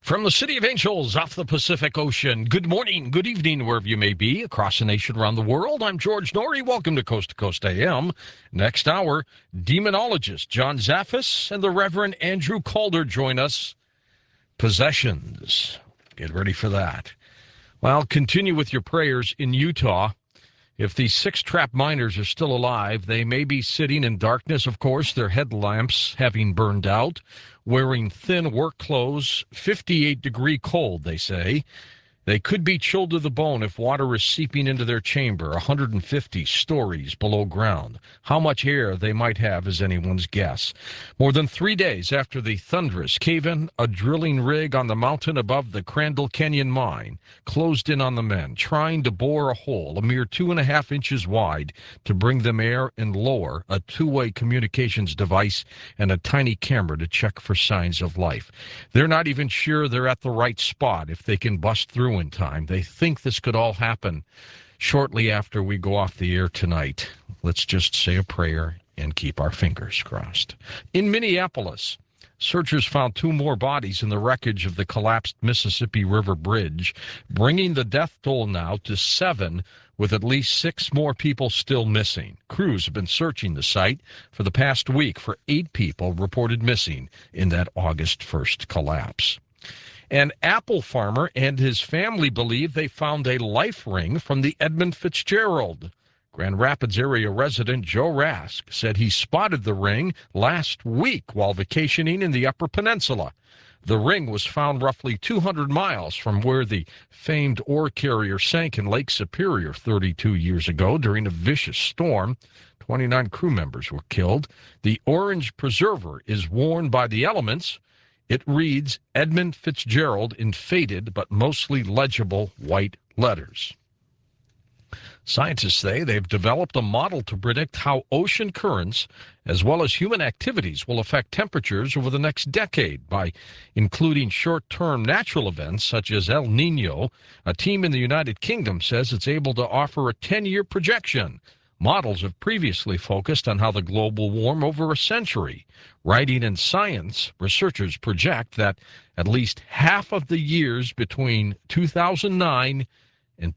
From the City of Angels off the Pacific Ocean, good morning, good evening, wherever you may be, across the nation, around the world. I'm George Norrie. Welcome to Coast AM. Next hour, demonologist John Zaffis and the Reverend Andrew Calder join us. Possessions. Get ready for that. Well, continue with your prayers in Utah. If the 6 trapped miners are still alive, they may be sitting in darkness, of course, their headlamps having burned out, wearing thin work clothes, 58-degree cold, they say. They could be chilled to the bone if water is seeping into their chamber, 150 stories below ground. How much air they might have is anyone's guess. More than 3 days after the thunderous cave-in, a drilling rig on the mountain above the Crandall Canyon mine closed in on the men, trying to bore a hole a mere 2.5 inches wide to bring them air and lower a two-way communications device and a tiny camera to check for signs of life. They're not even sure they're at the right spot if they can bust through in time. They think this could all happen shortly after we go off the air tonight. Let's just say a prayer and keep our fingers crossed. In Minneapolis, searchers found 2 more bodies in the wreckage of the collapsed Mississippi River Bridge, bringing the death toll now to 7, with at least 6 more people still missing. Crews have been searching the site for the past week for 8 people reported missing in that August 1st collapse. An apple farmer and his family believe they found a life ring from the Edmund Fitzgerald. Grand Rapids area resident Joe Rask said he spotted the ring last week while vacationing in the Upper Peninsula. The ring was found roughly 200 miles from where the famed ore carrier sank in Lake Superior 32 years ago during a vicious storm. 29 crew members were killed. The orange preserver is worn by the elements. It reads Edmund Fitzgerald in faded but mostly legible white letters. Scientists say they've developed a model to predict how ocean currents, as well as human activities, will affect temperatures over the next decade by including short-term natural events such as El Nino. A team in the United Kingdom says it's able to offer a 10-year projection. Models have previously focused on how the globe will warm over a century. Writing in Science, researchers project that at least half of the years between 2009 and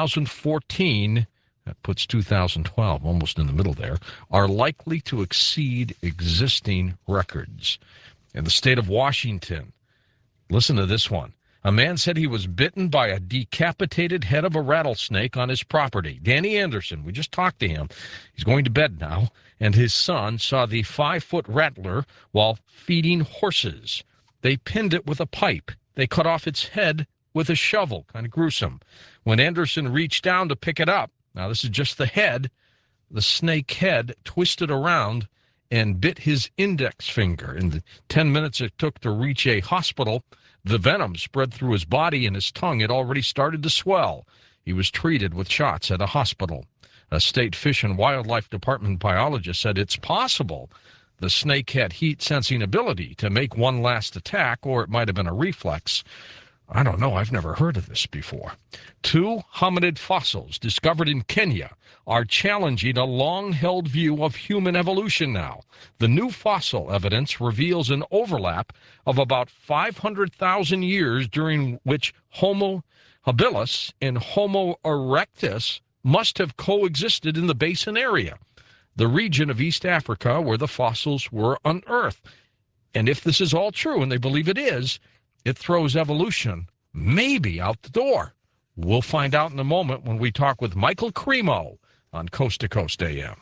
2014, that puts 2012 almost in the middle there, are likely to exceed existing records. In the state of Washington, listen to this one. A man said he was bitten by a decapitated head of a rattlesnake on his property. Danny Anderson, we just talked to him. He's going to bed now. And his son saw the 5-foot rattler while feeding horses. They pinned it with a pipe. They cut off its head with a shovel. Kind of gruesome. When Anderson reached down to pick it up, now this is just the head, the snake head twisted around and bit his index finger. In the 10 minutes it took to reach a hospital, the venom spread through his body and his tongue had already started to swell. He was treated with shots at a hospital. A state fish and wildlife department biologist said it's possible the snake had heat-sensing ability to make one last attack, or it might have been a reflex. I don't know. I've never heard of this before. 2 hominid fossils discovered in Kenya are challenging a long-held view of human evolution now. The new fossil evidence reveals an overlap of about 500,000 years during which Homo habilis and Homo erectus must have coexisted in the basin area, the region of East Africa where the fossils were unearthed. And if this is all true, and they believe it is, it throws evolution maybe out the door. We'll find out in a moment when we talk with Michael Cremo on Coast to Coast AM.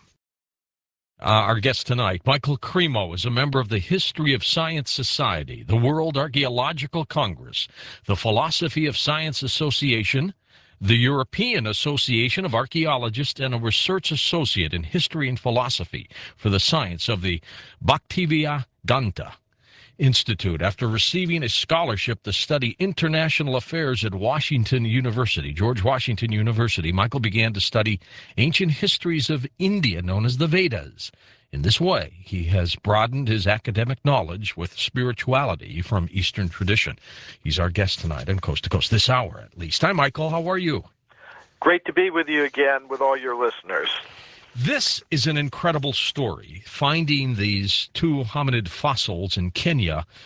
Our guest tonight, Michael Cremo, is a member of the History of Science Society, the World Archaeological Congress, the Philosophy of Science Association, the European Association of Archaeologists, and a research associate in history and philosophy for the science of the Bhaktivedanta Institute. After receiving a scholarship to study international affairs at Washington University, George Washington University, Michael began to study ancient histories of India known as the Vedas. In this way, he has broadened his academic knowledge with spirituality from Eastern tradition. He's our guest tonight on Coast to Coast, this hour at least. Hi, Michael. How are you? Great to be with you again with all your listeners. This is an incredible story, finding these 2 hominid fossils in Kenya.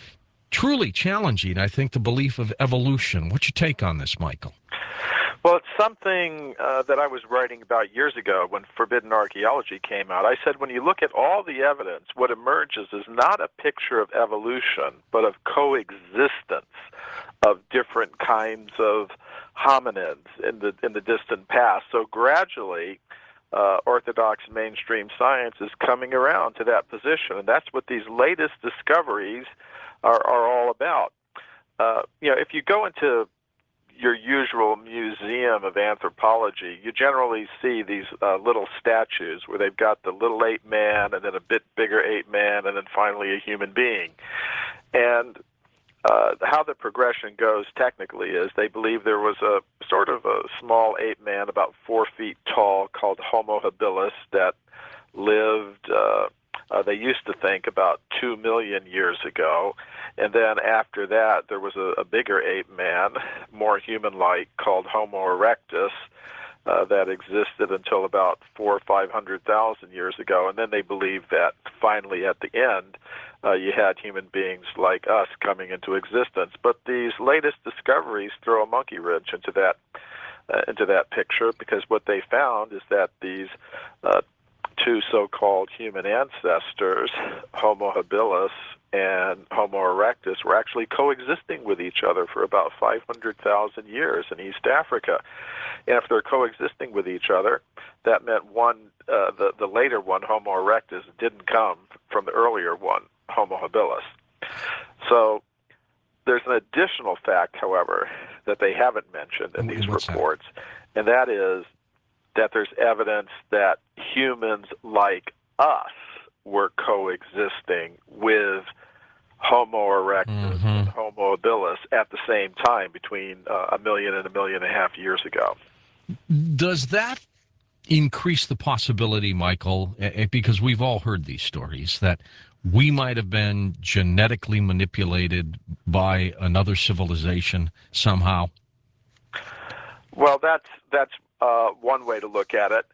truly challenging, I think, the belief of evolution. What's your take on this, Michael? Well, it's something that I was writing about years ago when Forbidden Archaeology came out. I said when you look at all the evidence, what emerges is not a picture of evolution, but of coexistence of different kinds of hominids in the distant past. So gradually, orthodox mainstream science is coming around to that position, and that's what these latest discoveries are all about. If you go into your usual museum of anthropology, you generally see these little statues where they've got the little ape man and then a bit bigger ape man and then finally a human being. And how the progression goes technically is they believe there was a sort of a small ape man about 4 feet tall called Homo habilis that lived, they used to think, about 2 million years ago. And then after that, there was a bigger ape man, more human-like, called Homo erectus, that existed until about 400,000 or 500,000 years ago. And then they believed that finally at the end, you had human beings like us coming into existence. But these latest discoveries throw a monkey wrench into that picture, because what they found is that these two so-called human ancestors, Homo habilis and Homo erectus, were actually coexisting with each other for about 500,000 years in East Africa. And if they're coexisting with each other, that meant the later one, Homo erectus, didn't come from the earlier one, Homo habilis. So there's an additional fact, however, that they haven't mentioned in these reports, and that is that there's evidence that humans like us were coexisting with Homo erectus and Homo habilis at the same time between 1 million and 1.5 million years ago. Does that increase the possibility, Michael, because we've all heard these stories, that we might have been genetically manipulated by another civilization somehow? Well, that's one way to look at it.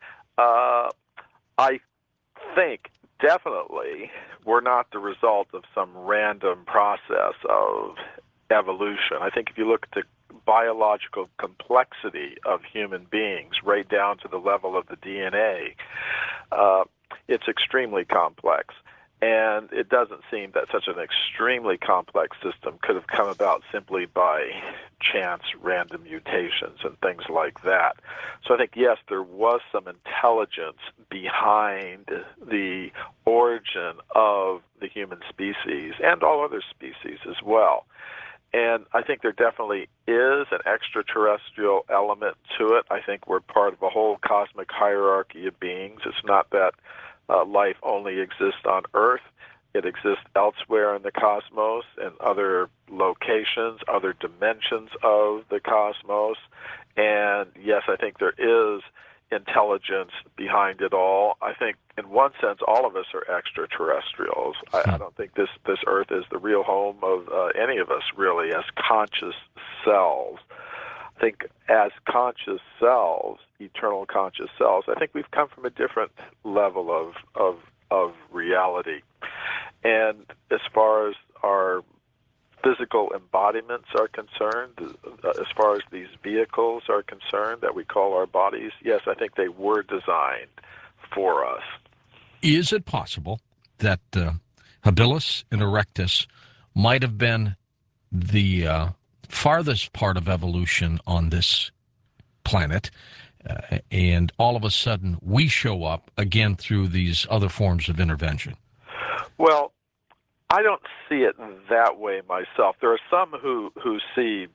I think definitely we're not the result of some random process of evolution. I think if you look at the biological complexity of human beings right down to the level of the DNA, it's extremely complex. And it doesn't seem that such an extremely complex system could have come about simply by chance, random mutations, and things like that. So I think, yes, there was some intelligence behind the origin of the human species and all other species as well. And I think there definitely is an extraterrestrial element to it. I think we're part of a whole cosmic hierarchy of beings. It's not that life only exists on Earth. It exists elsewhere in the cosmos and other locations, other dimensions of the cosmos. And yes, I think there is intelligence behind it all. I think in one sense all of us are extraterrestrials. I don't think this Earth is the real home of any of us really as conscious selves. I think as conscious selves, eternal conscious selves, I think we've come from a different level of reality. And as far as our physical embodiments are concerned, as far as these vehicles are concerned that we call our bodies, yes, I think they were designed for us. Is it possible that habilis and erectus might have been the farthest part of evolution on this planet, and all of a sudden we show up again through these other forms of intervention? Well, I don't see it that way myself. There are some who see,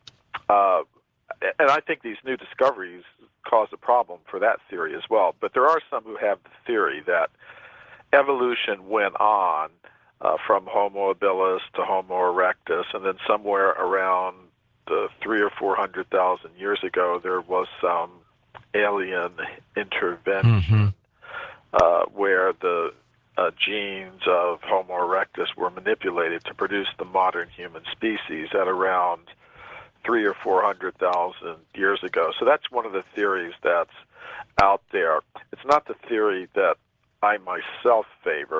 and I think these new discoveries cause a problem for that theory as well, but there are some who have the theory that evolution went on from Homo habilis to Homo erectus, and then somewhere around 300,000 or 400,000 years ago, there was some alien intervention where the genes of Homo erectus were manipulated to produce the modern human species at around 300,000 or 400,000 years ago. So that's one of the theories that's out there. It's not the theory that I myself favor.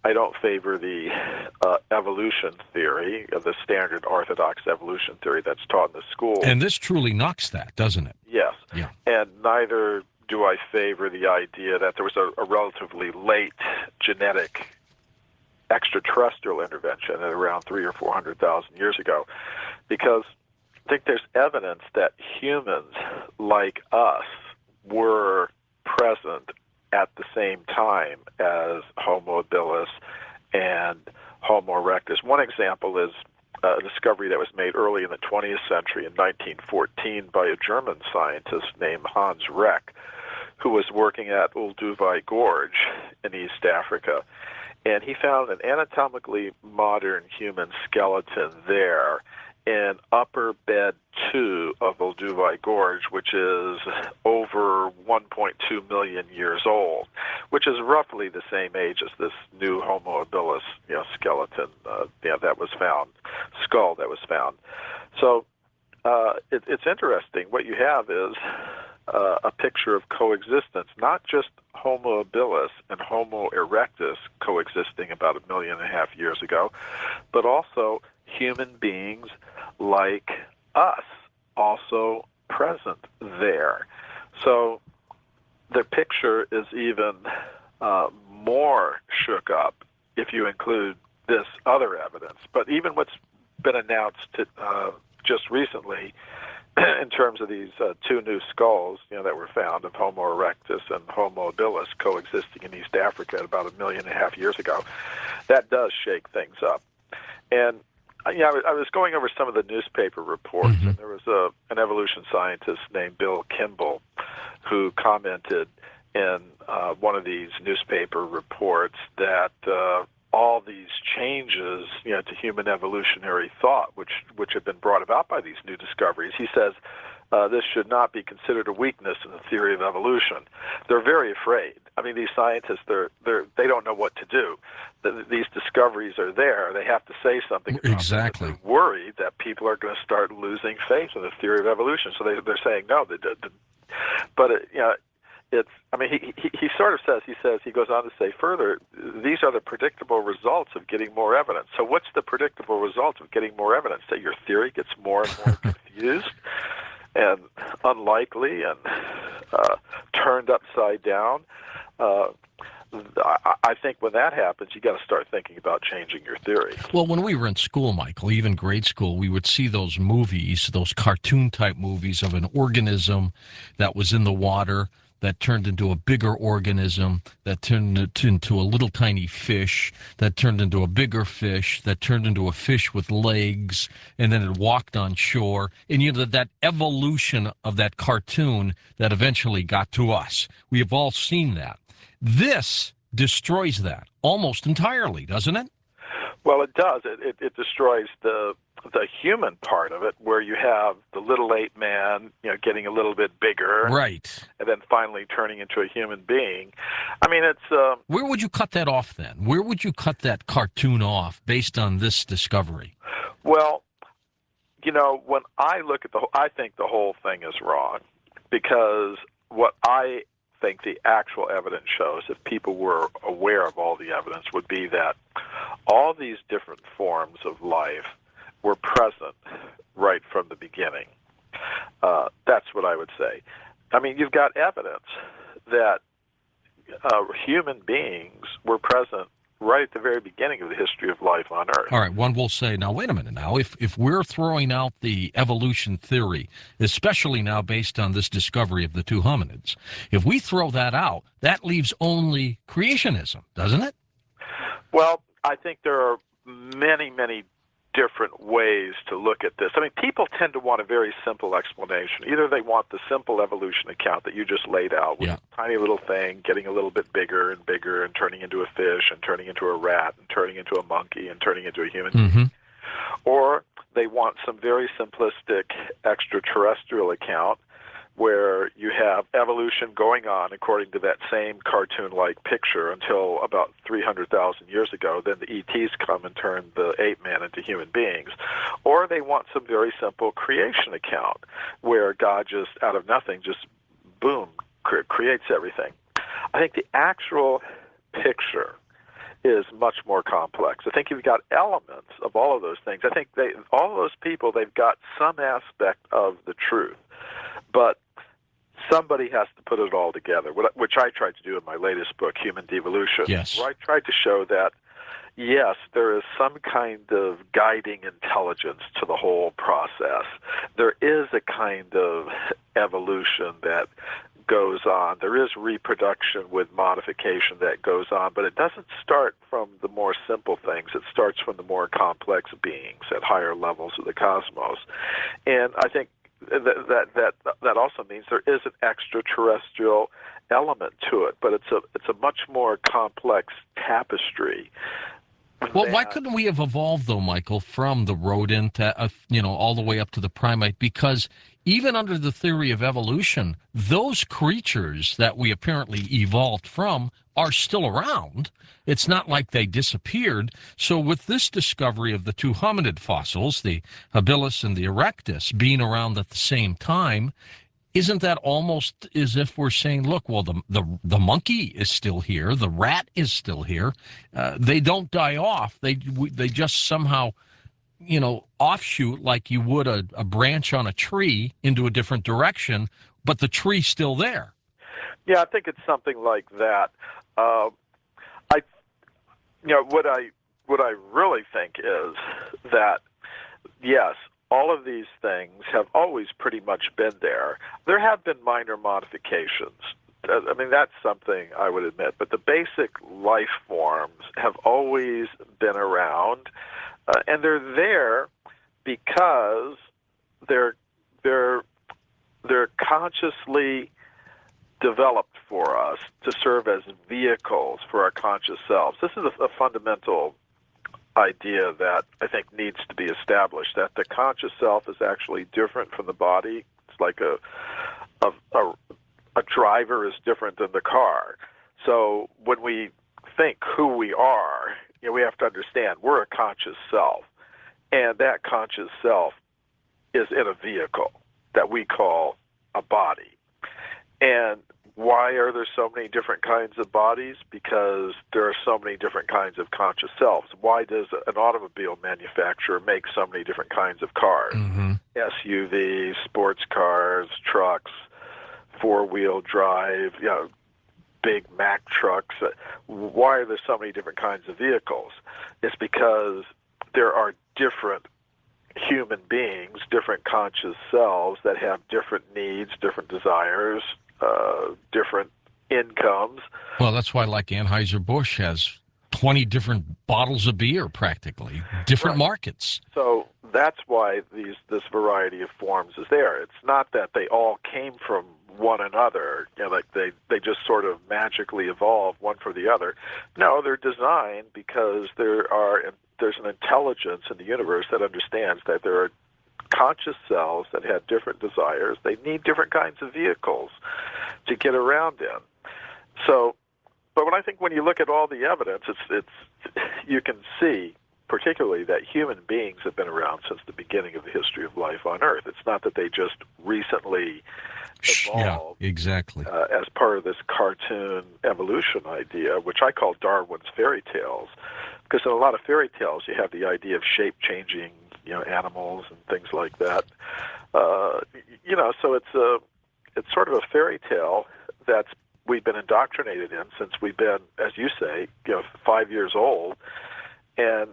I don't favor the evolution theory, the standard orthodox evolution theory that's taught in the school. And this truly knocks that, doesn't it? Yes. Yeah. And neither do I favor the idea that there was a relatively late genetic extraterrestrial intervention at around 300,000 or 400,000 years ago, because I think there's evidence that humans like us were present at the same time as Homo habilis and Homo erectus. One example is a discovery that was made early in the 20th century in 1914 by a German scientist named Hans Reck, who was working at Olduvai Gorge in East Africa. And he found an anatomically modern human skeleton there in Upper Bed 2 of Olduvai Gorge, which is over 1.2 million years old, which is roughly the same age as this new Homo habilis, skeleton that was found, skull that was found. So it's interesting. What you have is a picture of coexistence, not just Homo habilis and Homo erectus coexisting about 1.5 million years ago, but also human beings like us also present there. So the picture is even more shook up if you include this other evidence. But even what's been announced just recently in terms of these two new skulls, that were found of Homo erectus and Homo habilis coexisting in East Africa about 1.5 million years ago, that does shake things up. And I was going over some of the newspaper reports, and there was an evolution scientist named Bill Kimball who commented in one of these newspaper reports that all these changes, to human evolutionary thought, which have been brought about by these new discoveries, he says this should not be considered a weakness in the theory of evolution. They're very afraid. I mean, these scientists, they don't know what to do. These discoveries are there. They have to say something. Exactly. They're worried that people are going to start losing faith in the theory of evolution. So they're saying no. But it's. I mean, he sort of says. He goes on to say further. These are the predictable results of getting more evidence. So what's the predictable result of getting more evidence? That your theory gets more and more confused and unlikely and turned upside down. I think when that happens, you got to start thinking about changing your theory. Well, when we were in school, Michael, even grade school, we would see those movies, those cartoon-type movies of an organism that was in the water that turned into a bigger organism, that turned into a little tiny fish, that turned into a bigger fish, that turned into a fish with legs, and then it walked on shore. And that evolution of that cartoon that eventually got to us. We have all seen that. This destroys that almost entirely, doesn't it? Well, it does. It destroys the human part of it, where you have the little ape man, getting a little bit bigger, right, and then finally turning into a human being. I mean, it's. Where would you cut that off then? Where would you cut that cartoon off based on this discovery? Well, when I look at I think the whole thing is wrong, because what I think the actual evidence shows, if people were aware of all the evidence, would be that all these different forms of life were present right from the beginning. That's what I would say. I mean, you've got evidence that human beings were present right at the very beginning of the history of life on Earth. All right, one will say, now, wait a minute now. If we're throwing out the evolution theory, especially now based on this discovery of the two hominids, if we throw that out, that leaves only creationism, doesn't it? Well, I think there are many, many different ways to look at this. I mean, people tend to want a very simple explanation. Either they want the simple evolution account that you just laid out with a tiny little thing getting a little bit bigger and bigger and turning into a fish and turning into a rat and turning into a monkey and turning into a human being. Or they want some very simplistic extraterrestrial account where you have evolution going on according to that same cartoon-like picture until about 300,000 years ago. Then the ETs come and turn the ape man into human beings. Or they want some very simple creation account where God just, out of nothing, just, boom, creates everything. I think the actual picture is much more complex. I think you've got elements of all of those things. I think all of those people, they've got some aspect of the truth, but somebody has to put it all together, which I tried to do in my latest book, Human Devolution, Yes. where I tried to show that, yes, there is some kind of guiding intelligence to the whole process. There is a kind of evolution that goes on. There is reproduction with modification that goes on, but it doesn't start from the more simple things. It starts from the more complex beings at higher levels of the cosmos. And I think that also means there is an extraterrestrial element to it, but it's a much more complex tapestry. Well, why couldn't we have evolved, though, Michael, from the rodent, all the way up to the primate? Because even under the theory of evolution, those creatures that we apparently evolved from are still around. It's not like they disappeared. So with this discovery of the two hominid fossils, the habilis and the erectus, being around at the same time, isn't that almost as if we're saying, look, well, the monkey is still here, the rat is still here. They don't die off. They just somehow, offshoot like you would a branch on a tree into a different direction, but the tree's still there. Yeah, I think it's something like that. What I really think is that, yes, all of these things have always pretty much been there. There have been minor modifications. I mean, that's something I would admit. But the basic life forms have always been around, and they're there because they're consciously developed for us to serve as vehicles for our conscious selves. This is a fundamental idea that I think needs to be established, that the conscious self is actually different from the body. It's like a driver is different than the car. So when we think who we are, we have to understand we're a conscious self, and that conscious self is in a vehicle that we call a body. And why are there so many different kinds of bodies? Because there are so many different kinds of conscious selves. Why does an automobile manufacturer make so many different kinds of cars? Mm-hmm. SUVs, sports cars, trucks, four-wheel drive, big Mack trucks. Why are there so many different kinds of vehicles? It's because there are different human beings, different conscious selves that have different needs, different desires, different incomes. Well, that's why, like, Anheuser-Busch has 20 different bottles of beer, practically, different markets. So that's why this variety of forms is there. It's not that they all came from one another, like they just sort of magically evolved one for the other. No, they're designed because there's an intelligence in the universe that understands that there are conscious selves that have different desires. They need different kinds of vehicles to get around in. So, but when you look at all the evidence, it's you can see particularly that human beings have been around since the beginning of the history of life on Earth. It's not that they just recently evolved, exactly, as part of this cartoon evolution idea, which I call Darwin's fairy tales, because in a lot of fairy tales you have the idea of shape-changing animals and things like that. So it's sort of a fairy tale that we've been indoctrinated in since we've been, as you say, 5 years old, and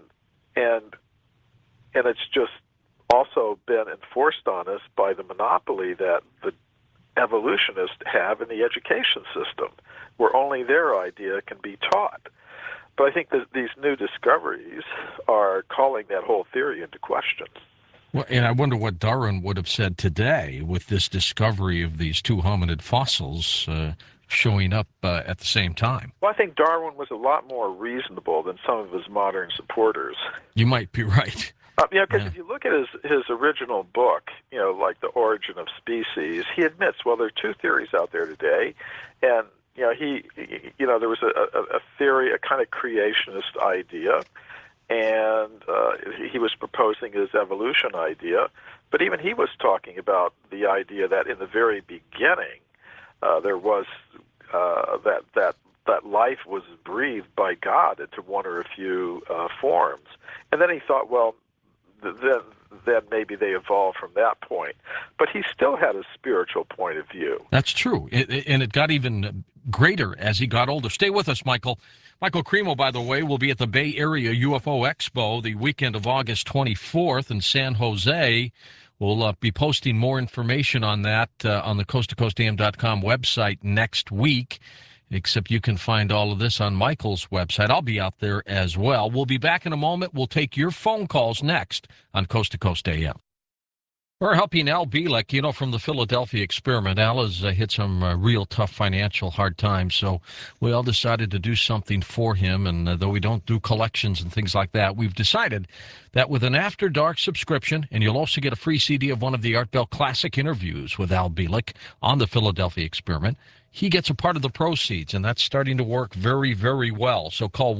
it's just also been enforced on us by the monopoly that the evolutionists have in the education system, where only their idea can be taught. But I think that these new discoveries are calling that whole theory into question. Well, and I wonder what Darwin would have said today with this discovery of these two hominid fossils showing up at the same time. Well, I think Darwin was a lot more reasonable than some of his modern supporters. You might be right. Because if you look at his original book, like The Origin of Species, he admits, well, there are two theories out there today, and there was a theory, a kind of creationist idea, and he was proposing his evolution idea, but even he was talking about the idea that in the very beginning there was that that life was breathed by God into one or a few forms. And then he thought, well, then maybe they evolved from that point. But he still had a spiritual point of view. That's true. And it got even greater as he got older. Stay with us, Michael. Michael Cremo, by the way, will be at the Bay Area UFO Expo the weekend of August 24th in San Jose. We'll be posting more information on that on the coasttocoastam.com website next week, except you can find all of this on Michael's website. I'll be out there as well. We'll be back in a moment. We'll take your phone calls next on Coast to Coast AM. We're helping Al Bielek, from the Philadelphia Experiment. Al has hit some real tough financial hard times, so we all decided to do something for him. And though we don't do collections and things like that, we've decided that with an After Dark subscription, and you'll also get a free CD of one of the Art Bell Classic interviews with Al Bielek on the Philadelphia Experiment, he gets a part of the proceeds, and that's starting to work very, very well. So call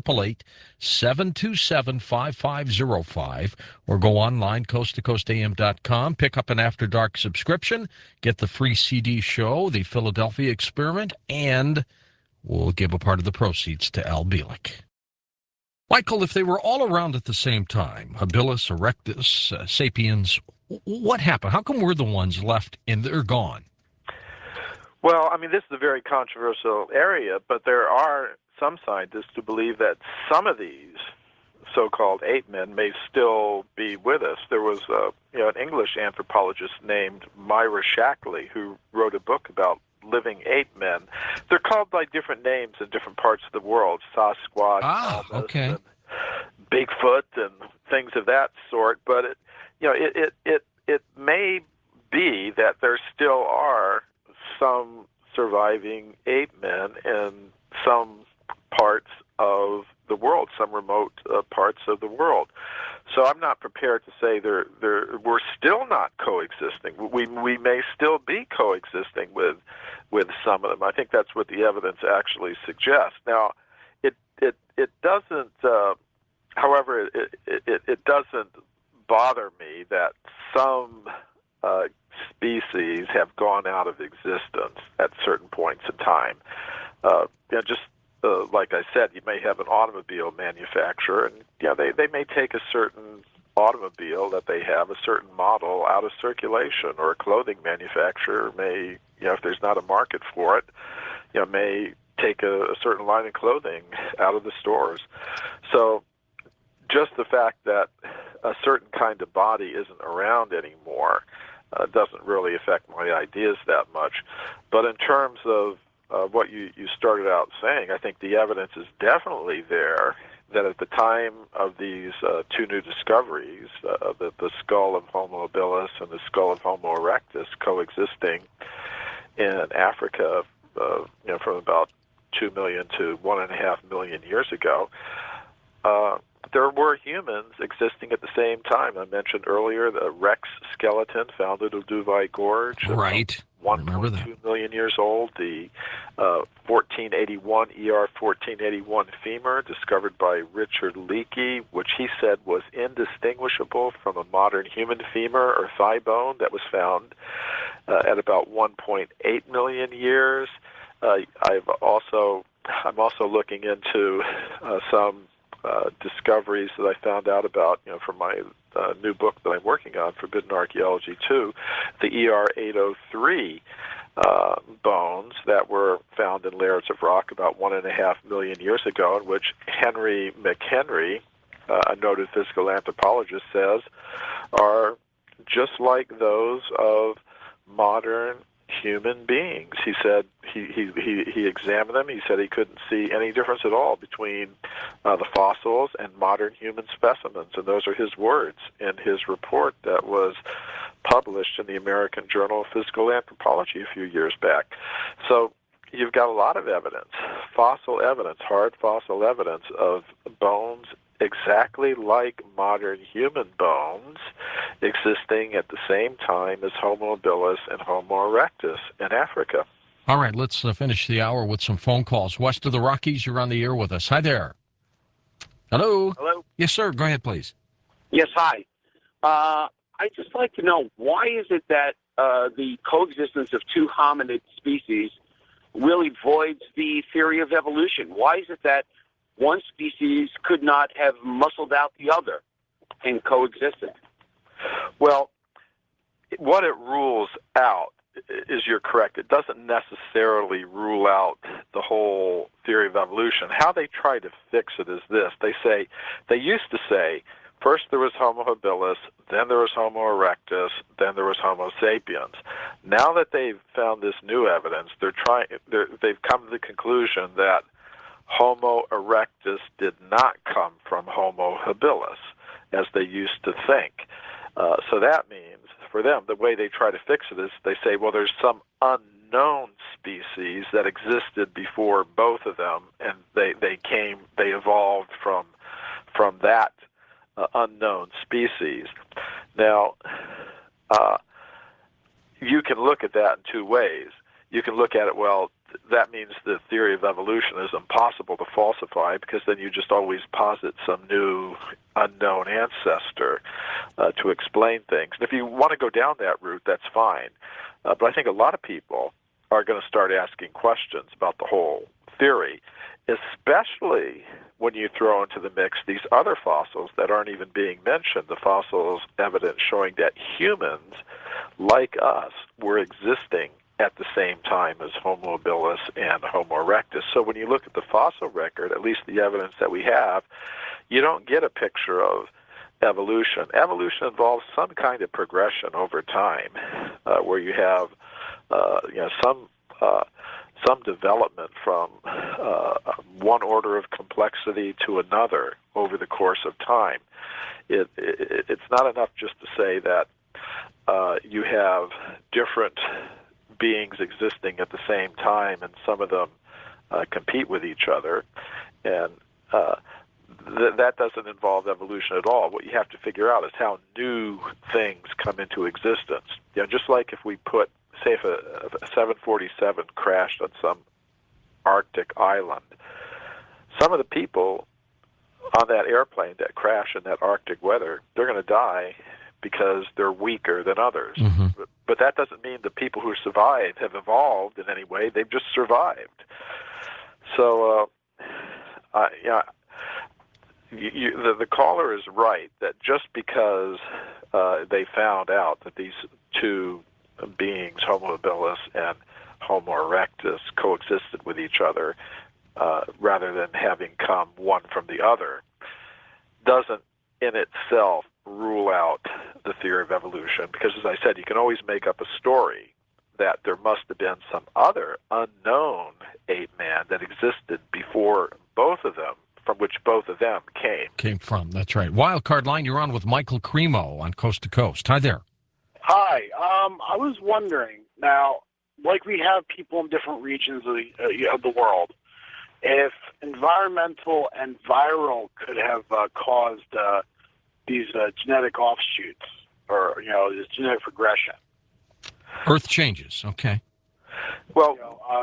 1-888-727-5505 or go online, coasttocoastam.com, pick up an After Dark subscription, get the free CD show, the Philadelphia Experiment, and we'll give a part of the proceeds to Al Bielek. Michael, if they were all around at the same time, Habilis, Erectus, Sapiens, what happened? How come we're the ones left and they're gone? Well, I mean, this is a very controversial area, but there are some scientists who believe that some of these so-called ape men may still be with us. There was an English anthropologist named Myra Shackley who wrote a book about living ape men. They're called by different names in different parts of the world, Sasquatch, and Bigfoot, and things of that sort. But it may be that there still are some surviving ape men in some parts of the world, some remote parts of the world. So I'm not prepared to say we're still not coexisting. We may still be coexisting with some of them. I think that's what the evidence actually suggests. Now, it doesn't. However, it doesn't bother me that some species have gone out of existence at certain points in time. Like I said, you may have an automobile manufacturer, and they may take a certain automobile that they have, a certain model, out of circulation, or a clothing manufacturer may, if there's not a market for it, may take a certain line of clothing out of the stores. So just the fact that a certain kind of body isn't around anymore doesn't really affect my ideas that much. But in terms of what you started out saying, I think the evidence is definitely there that at the time of these two new discoveries, the skull of Homo habilis and the skull of Homo erectus coexisting in Africa, from about 2 million to 1.5 million years ago, there were humans existing at the same time. I mentioned earlier the Rex skeleton found at Olduvai Gorge. Right. 1.2 million years old. The 1481 ER 1481 femur discovered by Richard Leakey, which he said was indistinguishable from a modern human femur or thigh bone that was found at about 1.8 million years. I'm also looking into some discoveries that I found out about, from my new book that I'm working on, Forbidden Archaeology 2, the ER 803 bones that were found in layers of rock about 1.5 million years ago, in which Henry McHenry, a noted physical anthropologist, says are just like those of modern human beings. He said he examined them. He said he couldn't see any difference at all between the fossils and modern human specimens, and those are his words in his report that was published in the American Journal of Physical Anthropology a few years back. So you've got a lot of evidence, fossil evidence, hard fossil evidence of bones exactly like modern human bones existing at the same time as Homo habilis and Homo erectus in Africa. All right, let's finish the hour with some phone calls. West of the Rockies, you're on the air with us. Hi there. Hello? Hello? Yes, sir. Go ahead, please. Yes, hi. I'd just like to know, why is it that the coexistence of two hominid species really voids the theory of evolution. Why is it that one species could not have muscled out the other and coexisted? Well, what it rules out is, you're correct, it doesn't necessarily rule out the whole theory of evolution. How they try to fix it is this. They used to say, first there was Homo habilis, then there was Homo erectus, then there was Homo sapiens. Now that they've found this new evidence, they've come to the conclusion that Homo erectus did not come from Homo habilis, as they used to think. So that means, for them, the way they try to fix it is they say, well, there's some unknown species that existed before both of them, and they evolved from that unknown species. Now, you can look at that in two ways. You can look at it, well, that means the theory of evolution is impossible to falsify, because then you just always posit some new unknown ancestor to explain things. And if you want to go down that route, that's fine. But I think a lot of people are going to start asking questions about the whole theory, especially when you throw into the mix these other fossils that aren't even being mentioned, the fossils evidence showing that humans, like us, were existing at the same time as Homo habilis and Homo erectus. So when you look at the fossil record, at least the evidence that we have, you don't get a picture of evolution. Evolution involves some kind of progression over time, where you have some development from one order of complexity to another over the course of time. It's not enough just to say that you have different beings existing at the same time, and some of them compete with each other, and that doesn't involve evolution at all. What you have to figure out is how new things come into existence. Just like if we put, say, if a 747 crashed on some Arctic island, some of the people on that airplane that crash in that Arctic weather, they're going to die because they're weaker than others. Mm-hmm. But that doesn't mean the people who survived have evolved in any way. They've just survived. So, the caller is right that just because they found out that these two beings, Homo habilis and Homo erectus, coexisted with each other rather than having come one from the other, doesn't in itself rule out the theory of evolution, because, as I said, you can always make up a story that there must have been some other unknown ape man that existed before both of them, from which both of them came from. That's right. Wildcard Line, you're on with Michael Cremo on Coast to Coast. Hi there. Hi. I was wondering, now, like we have people in different regions of the world, if environmental and viral could have caused these genetic offshoots, or this genetic progression. Earth changes. Okay. Well,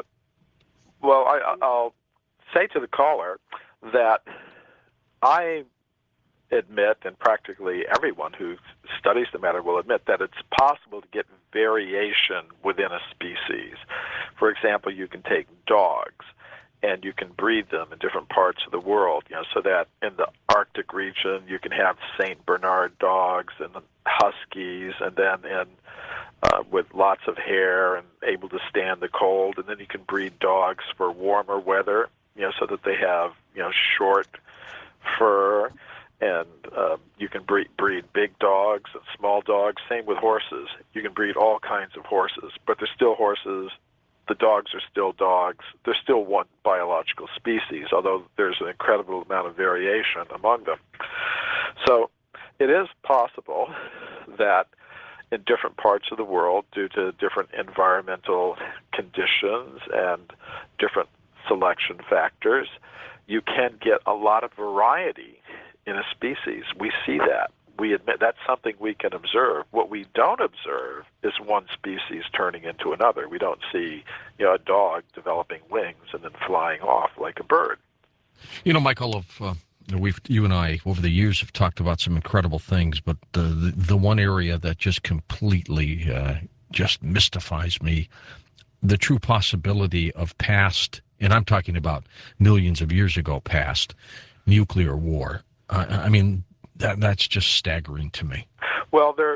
I'll say to the caller that I admit, and practically everyone who studies the matter will admit, that it's possible to get variation within a species. For example, you can take dogs and you can breed them in different parts of the world, so that in the Arctic region you can have St. Bernard dogs and huskies, and then with lots of hair and able to stand the cold, and then you can breed dogs for warmer weather, so that they have short fur, and you can breed big dogs and small dogs. Same with horses. You can breed all kinds of horses, but they're still horses. The dogs are still dogs. They're still one biological species, although there's an incredible amount of variation among them. So it is possible that in different parts of the world, due to different environmental conditions and different selection factors, you can get a lot of variety in a species. We see that. We admit that's something we can observe. What we don't observe is one species turning into another. We don't see, a dog developing wings and then flying off like a bird. Michael, you and I over the years have talked about some incredible things, but the one area that just completely just mystifies me the true possibility of past, and I'm talking about millions of years ago past, nuclear war. I mean, that's just staggering to me. Well, there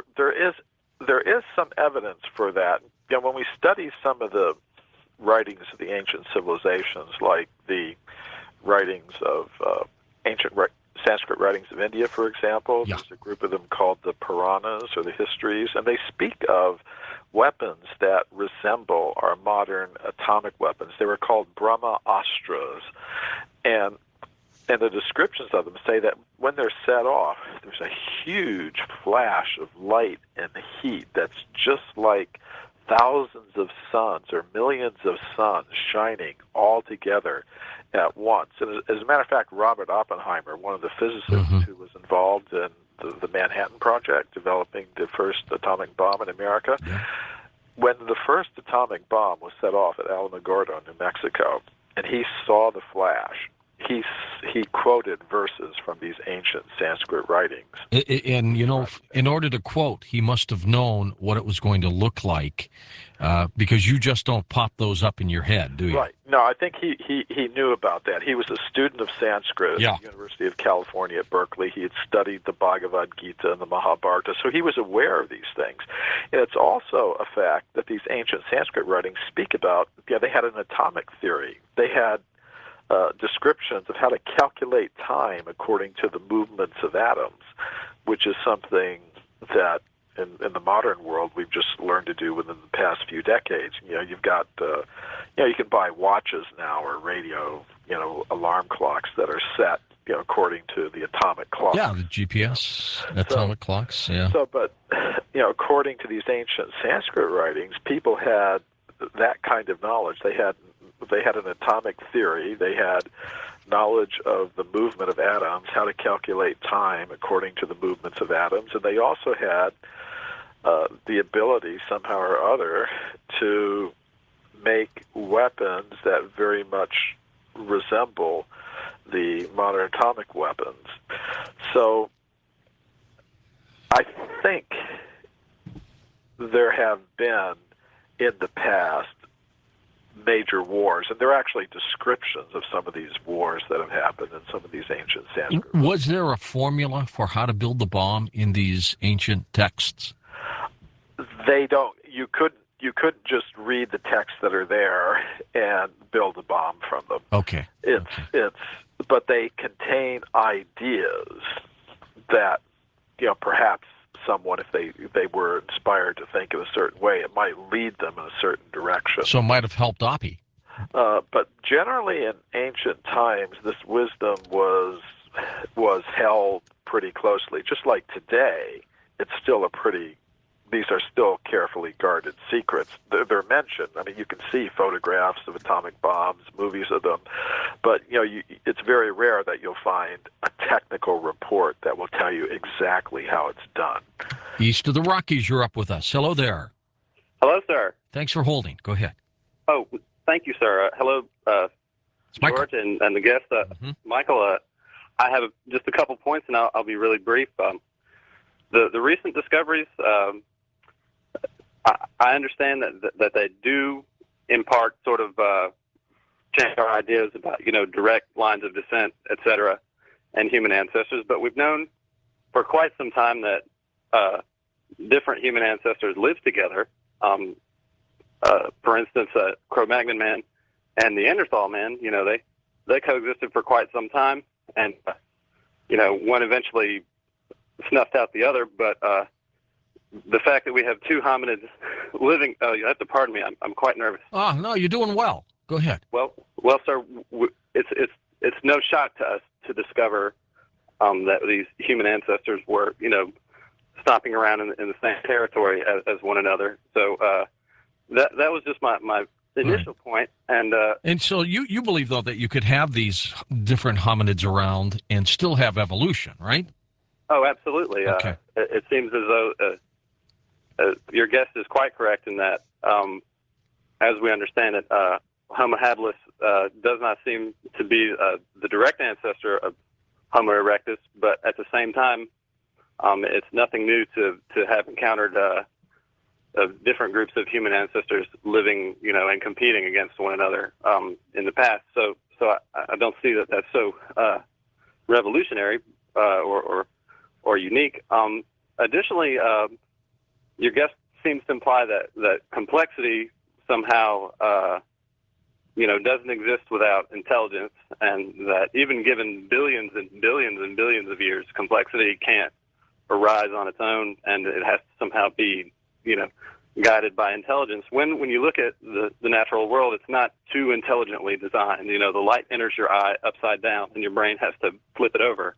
is some evidence for that. You know, when we study some of the writings of the ancient civilizations, like the writings of Sanskrit writings of India, for example, Yeah. there's a group of them called the Puranas or the Histories, and they speak of weapons that resemble our modern atomic weapons. They were called Brahma-astras, and the descriptions of them say that when they're set off, there's a huge flash of light and heat that's just like thousands of suns or millions of suns shining all together at once. And as a matter of fact, Robert Oppenheimer, one of the physicists who was involved in the Manhattan Project, developing the first atomic bomb in America, when the first atomic bomb was set off at Alamogordo, New Mexico, and he saw the flash, he quoted verses from these ancient Sanskrit writings. And, you know, in order to quote, he must have known what it was going to look like, because you just don't pop those up in your head, do you? Right. No, I think he knew about that. He was a student of Sanskrit at the University of California at Berkeley. He had studied the Bhagavad Gita and the Mahabharata, so he was aware of these things. And it's also a fact that these ancient Sanskrit writings speak about, they had an atomic theory. They had descriptions of how to calculate time according to the movements of atoms, which is something that in the modern world we've just learned to do within the past few decades. You know, you've got, you can buy watches now or radio, alarm clocks that are set, according to the atomic clock. Yeah, the GPS, atomic clocks, yeah. So, but, according to these ancient Sanskrit writings, people had that kind of knowledge. They had an atomic theory. They had knowledge of the movement of atoms, how to calculate time according to the movements of atoms, and they also had the ability, somehow or other, to make weapons that very much resemble the modern atomic weapons. So I think there have been, in the past, major wars, and there are actually descriptions of some of these wars that have happened in some of these ancient Sanskrit. Was there a formula for how to build the bomb in these ancient texts? They don't. You couldn't just read the texts that are there and build a bomb from them. Okay. But they contain ideas that, perhaps someone, if they were inspired to think in a certain way, it might lead them in a certain direction. So it might have helped Oppie. But generally in ancient times, this wisdom was held pretty closely. Just like today, it's still these are still carefully guarded secrets. They're mentioned. I mean, you can see photographs of atomic bombs, movies of them, but it's very rare that you'll find a technical report that will tell you exactly how it's done. East of the Rockies, you're up with us. Hello there. Hello, sir. Thanks for holding. Go ahead. Oh, thank you, sir. Hello, George, and the guest. Michael, I have just a couple points, and I'll be really brief. The recent discoveries, I understand that they do, in part, sort of change our ideas about, direct lines of descent, et cetera, and human ancestors. But we've known for quite some time that different human ancestors live together. For instance, Cro-Magnon man and Neanderthal man, they coexisted for quite some time, and one eventually snuffed out the other. But the fact that we have two hominids living, you have to pardon me, I'm quite nervous. Oh, no, you're doing well. Go ahead. Well, sir, it's no shock to us to discover that these human ancestors were, stomping around in the same territory as one another. So that was just my initial point. And so you believe, though, that you could have these different hominids around and still have evolution, right? Oh, absolutely. Okay. It seems as though your guest is quite correct in that, as we understand it, Homo habilis does not seem to be the direct ancestor of Homo erectus, but at the same time, it's nothing new to have encountered different groups of human ancestors living, and competing against one another in the past. So I don't see that that's so revolutionary or unique. Additionally, your guest seems to imply that complexity somehow doesn't exist without intelligence, and that even given billions and billions and billions of years, complexity can't arise on its own, and it has to somehow be guided by intelligence. When you look at the natural world, it's not too intelligently designed. The light enters your eye upside down, and your brain has to flip it over.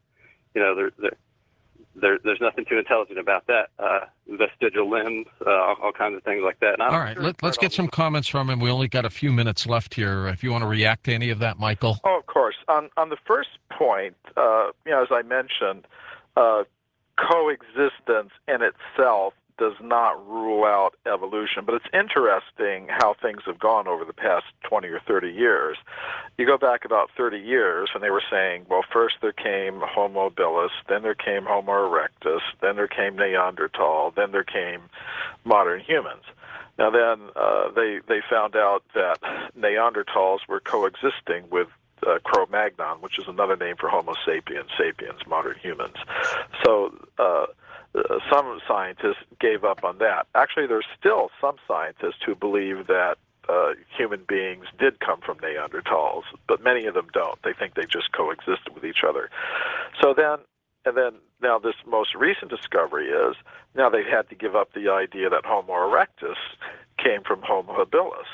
There's nothing too intelligent about that. Vestigial limbs, all kinds of things like that. All right, let's get some comments from him. We only got a few minutes left here. If you want to react to any of that, Michael. Oh, of course. On the first point, as I mentioned, coexistence in itself does not rule out evolution, but it's interesting how things have gone over the past 20 or 30 years. You go back about 30 years, and they were saying, well, first there came Homo habilis, then there came Homo erectus, then there came Neanderthal, then there came modern humans. Now then, they found out that Neanderthals were coexisting with Cro-Magnon, which is another name for Homo sapiens, modern humans. So some scientists gave up on that. Actually, there's still some scientists who believe that human beings did come from Neanderthals, but many of them don't. They think they just coexisted with each other. So then now this most recent discovery is now they've had to give up the idea that Homo erectus came from Homo habilis.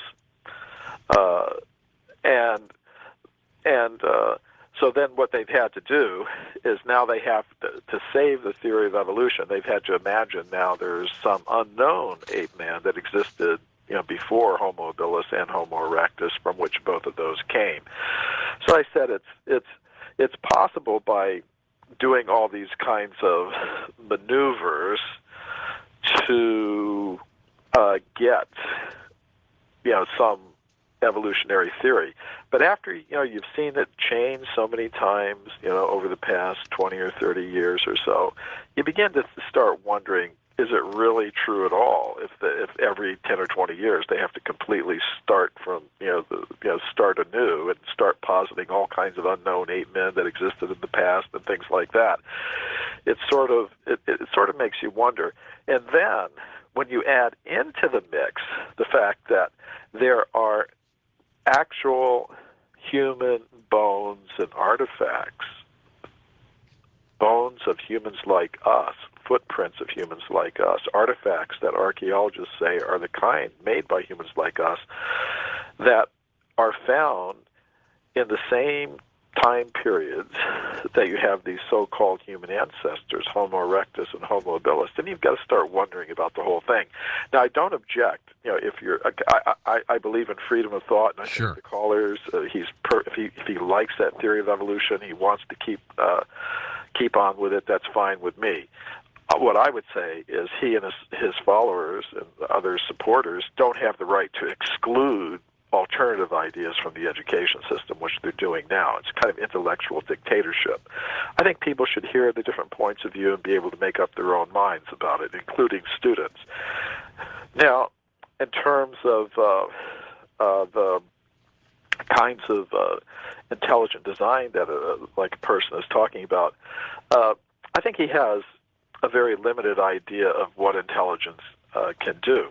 So then what they've had to do is now they have to save the theory of evolution, they've had to imagine now there's some unknown ape man that existed before Homo habilis and Homo erectus, from which both of those came. So I said it's possible by doing all these kinds of maneuvers to get some evolutionary theory. But after you've seen it change so many times over the past 20 or 30 years or so, you begin to start wondering, is it really true at all if every 10 or 20 years they have to completely start from start anew and start positing all kinds of unknown ape men that existed in the past and things like that? It sort of makes you wonder. And then when you add into the mix the fact that there are actual human bones and artifacts, bones of humans like us, footprints of humans like us, artifacts that archaeologists say are the kind made by humans like us, that are found in the same time periods that you have these so-called human ancestors, Homo erectus and Homo habilis, then you've got to start wondering about the whole thing. Now, I don't object. If you're, I believe in freedom of thought, and I Sure. think the callers, if he likes that theory of evolution, he wants to keep on with it. That's fine with me. What I would say is he and his followers and other supporters don't have the right to exclude alternative ideas from the education system, which they're doing now. It's kind of intellectual dictatorship. I think people should hear the different points of view and be able to make up their own minds about it, including students. Now, in terms of the kinds of intelligent design that like a person is talking about, I think he has a very limited idea of what intelligence can do.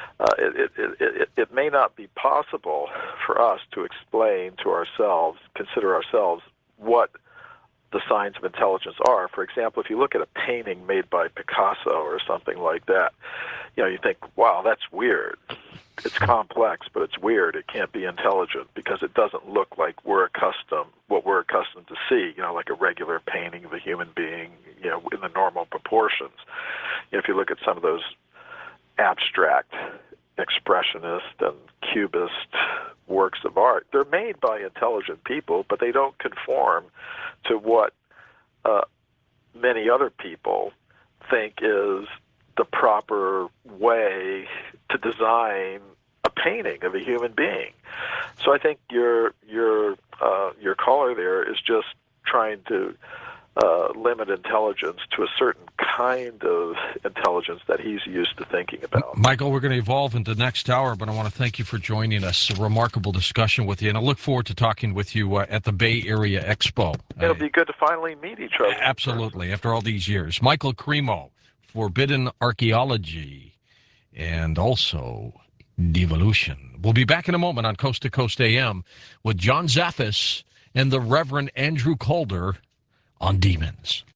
It may not be possible for us to explain to ourselves, consider ourselves, what the signs of intelligence are. For example, if you look at a painting made by Picasso or something like that, you think, wow, that's weird. It's complex, but it's weird. It can't be intelligent because it doesn't look like what we're accustomed to see, like a regular painting of a human being, in the normal proportions. If you look at some of those abstract expressionist and cubist works of art, they're made by intelligent people, but they don't conform to what many other people think is the proper way to design a painting of a human being. So I think your caller there is just trying to limit intelligence to a certain kind of intelligence that he's used to thinking about. Michael, we're going to evolve into the next hour, but I want to thank you for joining us. A remarkable discussion with you, and I look forward to talking with you at the Bay Area Expo. It'll be good to finally meet each other. Absolutely, after all these years. Michael Cremo, Forbidden Archaeology, and also Devolution. We'll be back in a moment on Coast to Coast AM with John Zaffis and the Reverend Andrew Calder on demons.